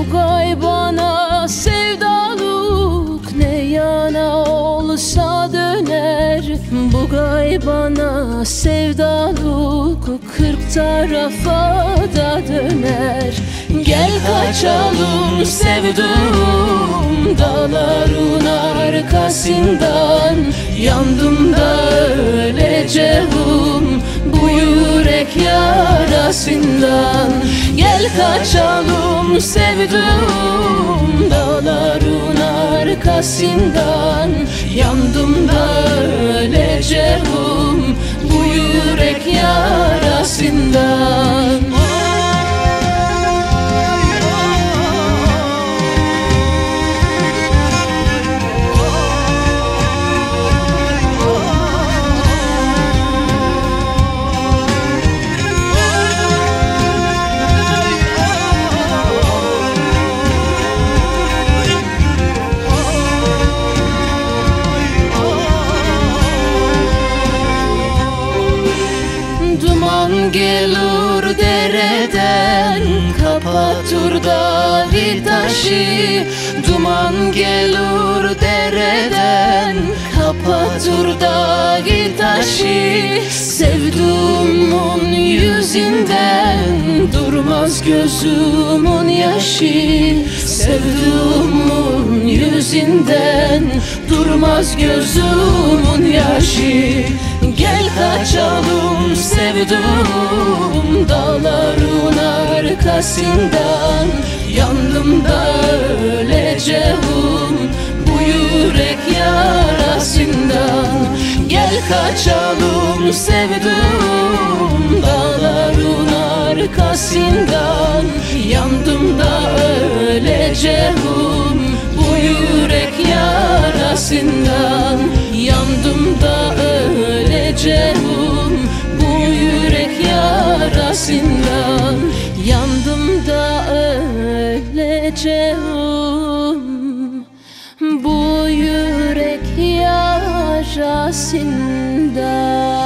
gaybana sevdalık ne yana olsa döner. Bu gaybana sevdalık 40 tarafa da döner. Gel kaçalım sevduğum dağların arkasından. Yandım da öleceğim bu yürek yarasından. Gel kaçalım sevduğum dağların arkasından. Yandım da öleceğim bu yürek yarasından. Duman gelir dereden, kapatır dağı taşı. Duman gelir dereden, kapatır dağı taşı. Sevduğumun yüzünden durmaz gözümün yaşı. Sevduğumun yüzünden durmaz gözümün yaşı. Gel kaçalım sevduğum dağların arkasından. Yandım da öleceğim bu yürek yarasından. Gel kaçalım sevduğum dağların arkasından. Yandım da öleceğim bu yürek yarasından. Yandım da öleceğim bu yürek yarasından. Yandım da öleceğim bu yürek yarasından.